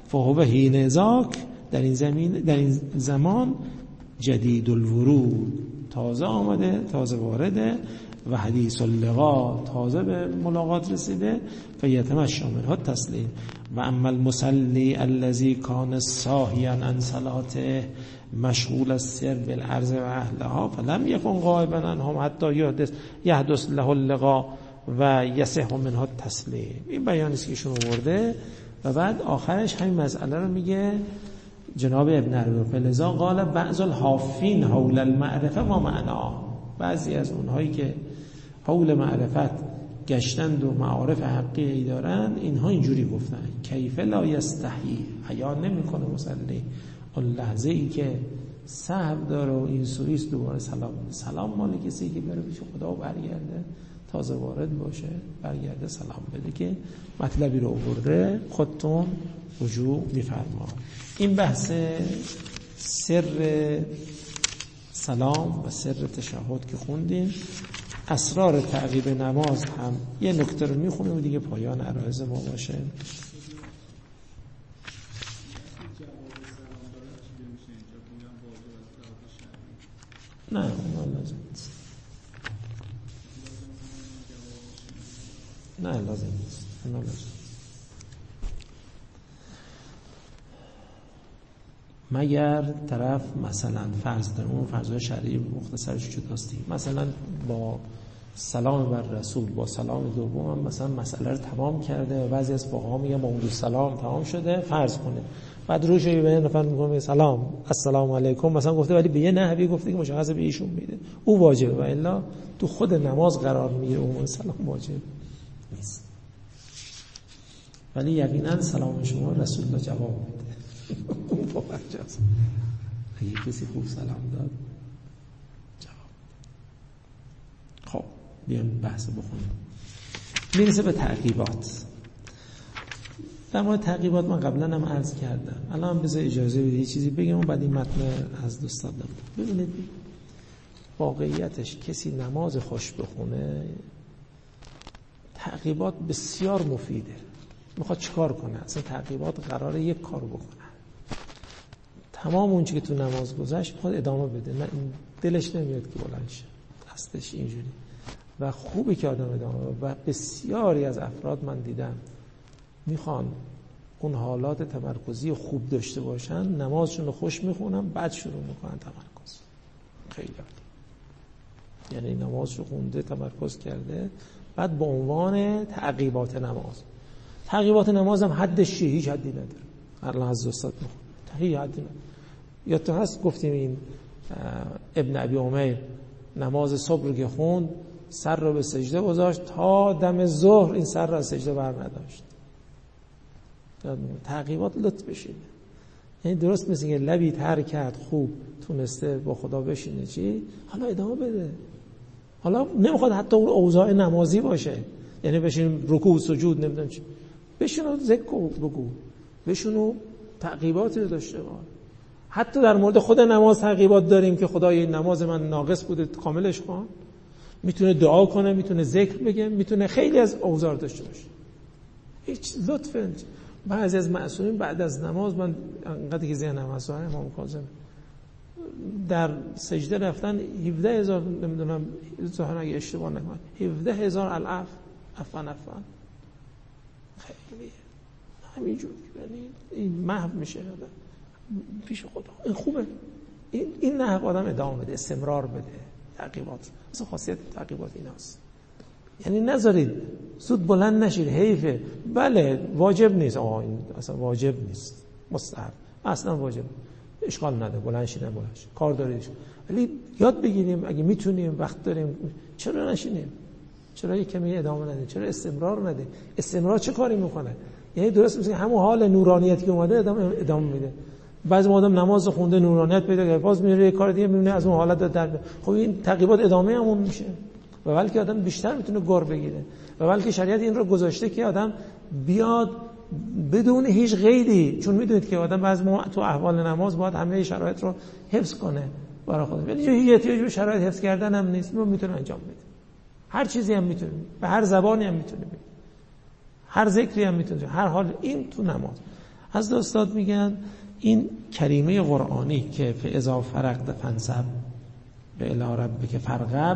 فهو حین ذاک، در این زمین در این زمان جدید الورود، تازه آمده، تازه وارده، و حدیث اللقا، تازه به ملاقات رسیده، فیتمشی منها تسلیم. و اما المصلی الذی کان ساهیا عن صلاته مشغول السر بالعرض و اهلها فلم یکن غائبا عنهم حتی یحدث یحدث له اللقا و یصح منها تسلیم. این بیانی است که ایشون آورده و بعد آخرش همین مسئله رو میگه جناب ابن عربی. فلذا قال بعض الحافین حول المعرفه و معنا، بعضی از اونهایی که حول معرفت گشتند و معارف حقیقی دارن، اینها اینجوری گفتن کیف لا یستحی، حیا نمیکنه مصلی اون لحظه ای که سهو داره و این سویس دوباره سلام سلام مال کسی که بره پیش خدا و برگرده، تازه وارد باشه برگرده سلام بده که مطلبی رو آورده خودتون رجوع میفرما. این بحث سر سلام و سر تشهد که خوندیم. اسرار تعقیب نماز هم یه نکته رو میخونیم و دیگه پایان عرایض ما باشه. نه اون لازم نیست. نه لازم نیست. نه لازم. مگر طرف مثلا فرض داره، اون فرضای شرعی مختصرش جداست، مثلا با سلام بر رسول با سلام دوم هم مثلا مسئله رو تمام کرده و بعضی از فقها میگن با اون دو سلام تمام شده، فرض کنه بعد روش به یه نفر میگه سلام السلام علیکم مثلا گفته، ولی به یه نحوی گفته که مشخصه به ایشون میده، او واجبه، و الا تو خود نماز قرار میگیره اون سلام واجب نیست. ولی یقینا سلام شما رسول الله جواب میده. اون باورجاست. اگه کسی خوب سلام داد جواب. خب بیایم بحث بخونیم. میرسه به تعقیبات. در مورد تعقیبات من قبلا هم عرض کردم، الان بذار اجازه بدید یه چیزی بگم و بعد این متن از دوست دادم. ببینید واقعیتش کسی نماز خوش بخونه تعقیبات بسیار مفیده. میخواد چیکار کنه؟ اصلا تعقیبات قراره یک کار بکنه، تمام اون چی که تو نماز گذشت میخواد ادامه بده، نه دلش نمیاد که بلند شه، دستش اینجوری. و خوبی که آدم ادامه بده. و بسیاری از افراد من دیدم میخوان اون حالات تمرکزی خوب داشته باشن، نمازشون رو خوش میخونن بعد شروع میکنن تمرکز. خیلی عالی. یعنی نمازشو خونده تمرکز کرده بعد به عنوان تعقیبات نماز. تعقیبات نماز هم حدش چیه؟ هیچ حدی نداره. هر لحظه استاد میخونه هیچ حدی نداره. یا تو هست گفتیم این ابن ابی عمیر نماز صبح رو که خوند سر رو به سجده گذاشت تا دم ظهر این سر رو از سجده بر نداشت. تعقیبات لطف بشینه، یعنی درست مثل که لبی تر کرد خوب تونسته با خدا بشینه چی حالا ادامه بده. حالا نمیخواد حتی اون اوضاع نمازی باشه، یعنی بشین رکوع سجود نمیدونم چی، بشین و ذکر و بگو، بشین و تعقیباتی رو داشته باش. حتی در مورد خود نماز تعقیبات داریم که خدای نماز من ناقص بوده کاملش کن. میتونه دعا کنه، میتونه ذکر بگه، میتونه خیلی از اوزار داشته باشه. هیچ لطف. بعضی از معصومین بعد از نماز من انقدر که ذهنم هست امام کاظم در سجده رفتن هفده هزار نمیدونم ظاهرا اگه اشتباه نکنم هفده هزار العف عفوا عفوا خیلی همینجور یعنی این محو میشه پیش خدا. این خوبه. این این نه آدم ادامه بده، استمرار بده. تعقیبات اصلا خاصیت تعقیبات ایناست، یعنی نذارید زود بلند نشید حیفه. بله واجب نیست، آه این اصلا واجب نیست، مستحب اصلا واجب اشکال نداره، بلند شید بلند شید کار دارید، ولی یاد بگیریم اگه میتونیم وقت داریم چرا نشینیم، چرا یک کمی ادامه ندیم، چرا استمرار ندیم. استمرار چه کاری میکنه؟ یعنی درست مثل همون حال نورانیتی که اومده ادامه ادامه میده. بعضی آدم نماز خونده نورانیت پیدا کرده باز میره یه کار دیگه میبینه از اون حالت در. خب این تعقیبات ادامه همون میشه و بلکه آدم بیشتر میتونه گر بگیره و بلکه شریعت این رو گذاشته که آدم بیاد بدون هیچ قیدی، چون میدونید که آدم بعضی موقع تو احوال نماز باید همه شرایط رو حفظ کنه برای خودش، ولی هیچ احتیاجی به شرایط حفظ کردن هم نیست، میتونه انجام بده. هر چیزی هم میتونه، به هر زبانی هم میتونه بگه، هر ذکری هم میتونه، هر حال. این تو نماز. از استاد میگن این کریمه قرآنی که فاذا فرغت فانصب به الی ربک فارغب،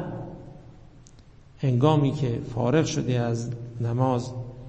هنگامی که فارغ شدی از نماز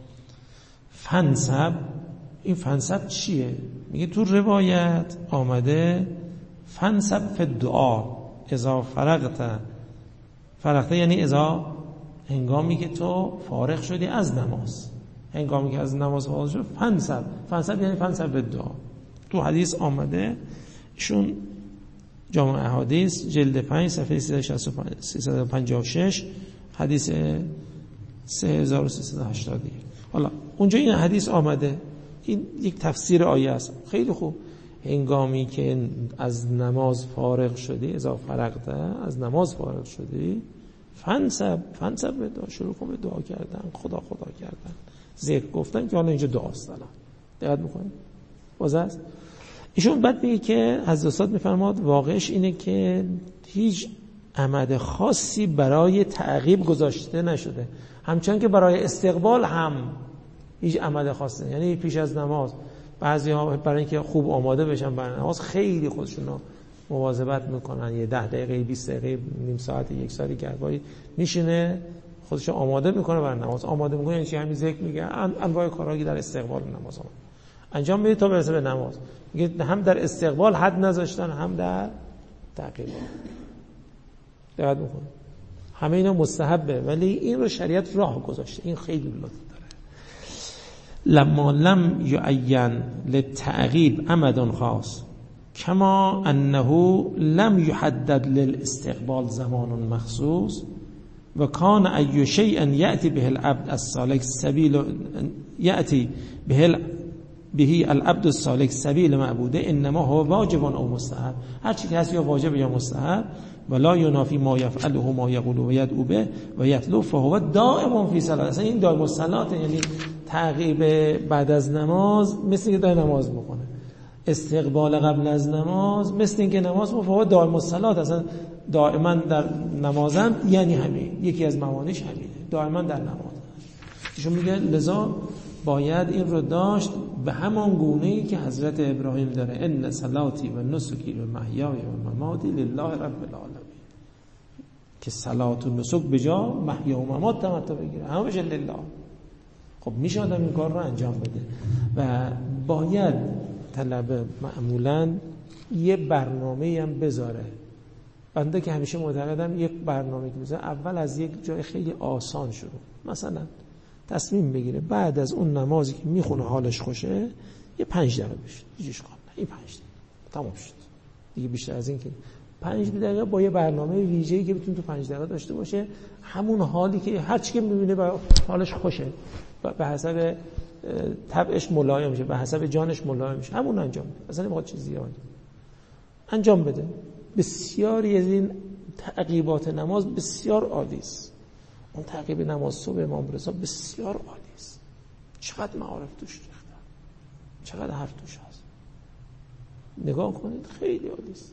فانصب، این فانصب چیه؟ میگه تو روایت آمده فانصب فی الدعا اذا فرغت، فرغت یعنی اذا، هنگامی که تو فارغ شدی از نماز، هنگامی که از نماز فارغ شدی فانصب، فانصب یعنی فانصب فی الدعا. تو حدیث آمده، ایشون جامع احادیث جلد پنج صفحه سیصد و پنجاه و شش حدیث سه هزار و سیصد و هشتاد. حالا اونجا این حدیث آمده، این یک تفسیر آیه است. خیلی خوب، هنگامی که از نماز فارغ شدی، اذا فرغت، از نماز فارغ شدی، فانصب، فانصب به دعا، شروع کن به دعا کردن، خدا خدا کردن، ذکر گفتن، که حالا اینجا دعاست. الان دقت می‌کنید باز است. ایشون بعد میگه که حضرت استاد میفرماد واقعش اینه که هیچ عمد خاصی برای تعقیب گذاشته نشده، همچنان که برای استقبال هم هیچ عمد خاصی. یعنی پیش از نماز بعضی‌ها برای اینکه خوب آماده بشن برای نماز خیلی خودشون رو مواظبت میکنن، یه ده دقیقه بیست دقیقه نیم ساعت یک ساعتی گرگاهی میشینه خودش آماده میکنه برای نماز. آماده میکنه یعنی چی؟ همین ذکر میگه، انواع کارهایی در استقبال نماز هم انجام میده تا برسه به نماز. میگه هم در استقبال حد نذاشتن، هم در تعقیب. دقت میکنه همه اینا مستحبه، ولی این رو شریعت راه گذاشته. این خیلی لطف داره. لما لم یعین للتعقیب عمد خاص کما انه لم یحدد للاستقبال زمان مخصوص و کان ای شیء یأتی به العبد السالک سبیل یأتی به به العبد السالک سبیل معبوده انما هو واجب او مستحب. هر چی که هست یا واجب یا مستحب، ولا ینافی ما یفعله ما یقول و یدعو به و یتلو فهو دائم فی صلات. اصلا این دائم الصلات یعنی تعقیب بعد از نماز مثل که داره نماز میکنه، استقبال قبل از نماز مثل اینکه نماز میکنه، فهو دائم الصلات. اصلا دائما در نمازم یعنی همین، یکی از معانیش همینه، دائما در نماز. ایشون میگه لذا باید این رو داشت به همان گونه‌ای که حضرت ابراهیم داره، ان صلاتی و نسکی و محیای و مماتی لله رب العالمین، که صلات و نسک به جا، محیا و ممات تمتع بگیره، همه بشه لله. خب میشه آدم این کار رو انجام بده و باید طلبه معمولاً یه برنامه‌ای هم بذاره. بنده که همیشه معتقدم یک برنامه که بذاره، اول از یک جای خیلی آسان شروع، مثلا تصمیم بگیره بعد از اون نمازی که میخونه حالش خوشه یه پنج دقیقه بشه هیچ کار نه، این پنج دقیقه تمام شد دیگه. بیشتر از این که پنج دقیقه با یه برنامه ویژه‌ای که بتونه تو پنج دقیقه داشته باشه، همون حالی که هر چی که میبینه با حالش خوشه، به حسب طبعش ملایم میشه، به حسب جانش ملایم میشه، همون انجام بده. اصلا نمیخواد چیز زیادی انجام بده. بسیاری از این تعقیبات نماز بسیار عالی است. اون تعقیب نماز صبح امام رضا بسیار عالی است. چقدر معارف توش ریختن، چقدر حرف توش هست. نگاه کنید خیلی عالی است.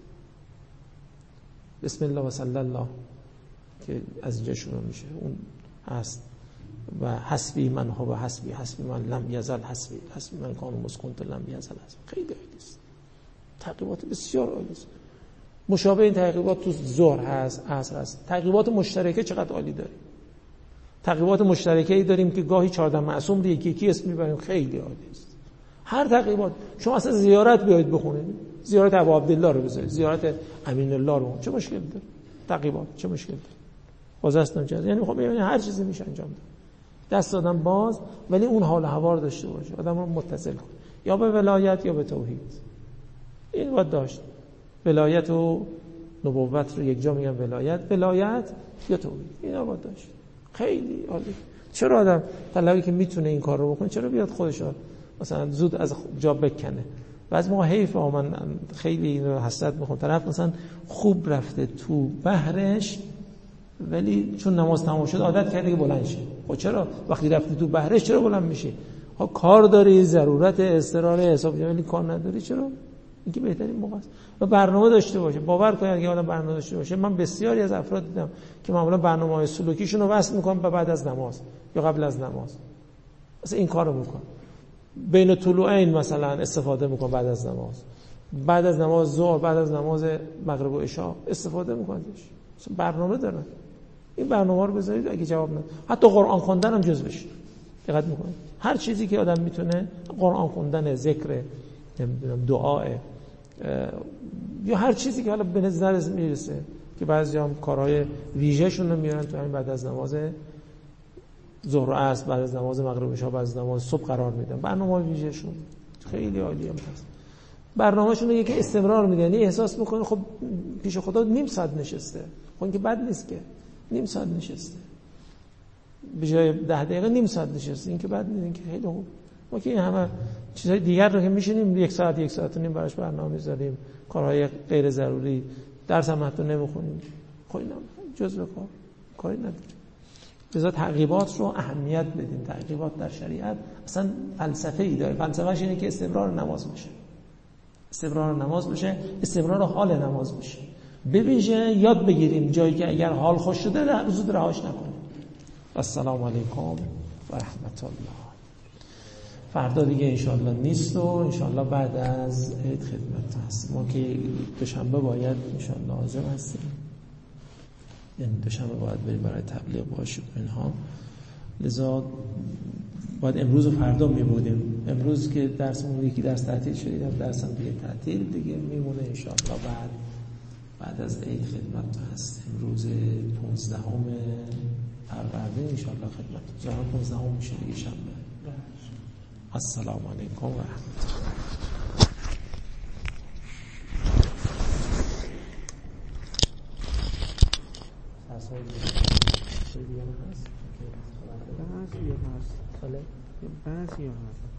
بسم الله و صلی الله که از اینجا شروع میشه اون هست، و حسبی من هو حسبی حسبی من لم یزل حسبی حسبی من کان مسکنت لم یزل حسبی. خیلی عالی است. تعقیبات بسیار عالی است. مشابه این تعقیبات تو ظهر هست، عصر هست. تعقیبات مشترکه چقدر عالی داریم. تعقیبات مشترکه‌ای داریم که گاهی چهارده معصوم رو یکی یکی اسم میبریم، خیلی عالی است. هر تعقیبات شما اصلا زیارت بیاید بخونید، زیارت ابو عبدالله رو بذارید، زیارت امین الله رو، چه مشکلی داره؟ تعقیبات چه مشکلی داره؟ باز اصلا چیزی، یعنی خب ببینید هر چیزی میشه انجام داد. دست دادن باز، ولی اون حال و هوا رو داشته باشه، آدم رو متصل کنه یا به ولایت یا به توحید. این باید داشت. ولایت و نبوت رو یک جا میگن ولایت، ولایت یا توحید. اینا باید داشت. خیلی عالی. چرا آدم طلبی که میتونه این کار رو بکنه چرا بیاد خودش رو مثلا زود از جا بکنه؟ بعضی موقع حیف، من خیلی این رو حسرت میخوام، طرف مثلا خوب رفته تو بحرش ولی چون نماز تمام شد عادت کرده که بلند شه. خب چرا وقتی رفتی تو بحرش چرا بلند میشی؟ ها کار داری، ضرورت، اضطرار، حساب ولی کار نداری، چرا؟ این که بهترین موقع است. و برنامه داشته باشه. باور کنید اگه آدم برنامه داشته باشه، من بسیاری از افراد دیدم که معمولا برنامه‌های سلوکیشون رو وصل میکنن به بعد از نماز یا قبل از نماز. مثلا این کارو میکنن. بین طلوعین مثلا استفاده میکنه، بعد از نماز، بعد از نماز ظهر، بعد از نماز مغرب و عشاء استفاده میکنه. برنامه دارن. این برنامه رو بذارید اگه جواب نده. حتی قرآن خوندن هم جز بشه. دقت میکنید هر چیزی که آدم میتونه، قرآن خوندن، ذکر، نمیدونم دعا، یا هر چیزی که حالا به نظر میرسه که بعضی هم کارهای ویژه‌شون رو میارن تو همین بعد از نماز ظهر و عصر، بعد از نماز مغرب و عشاء، بعد از نماز صبح قرار میدن. برنامه ویژه‌شون خیلی عالیه. هم هست برنامه‌شون رو که استمرار میدن. یعنی احساس میکنه خب پیش خدا نیم ساعت نشسته، خب این که بد نیست که نیم ساعت نشسته، به جای ده دقیقه نیم ساعت نشسته، این که بد نیست، این که خیلی خوب. ما که این همه چیزهای دیگر رو که میشینیم یک ساعت یک ساعت و نیم براش برنامه میذاریم، کارهای غیر ضروری، درس هم حتی نمیخونیم، خب اینم جزء کار کاری نداره. لذا تعقیبات رو اهمیت بدیم. تعقیبات در شریعت اصلا فلسفه ای داره. فلسفه‌اش اینه که استمرار نماز بشه، استمرار نماز بشه، استمرار حال نماز بشه. ببینه یاد بگیریم جایی که اگر حال خوش شده زود رهاش نکنیم. السلام علیکم و رحمت الله. فردا دیگه انشالله نیست و انشالله بعد از عید خدمت هست. ما که دوشنبه باید انشالله حاضر هستیم، یعنی دوشنبه باید بریم برای تبلیغ باشیم اینها. لذا باید امروز و فردا میبودیم. امروز که درسمون یکی درس تعطیل شدیم، درس هم دیگه تعطیل دیگه میمونه. انشالله بعد بعد از عید خدمت هست. امروز پانزدهم فروردین انشالله خدمت ظاهر پانزدهم میشه دیگه شنبه. السلام علیکم و رحمت الله. بعضی هست بعضی هست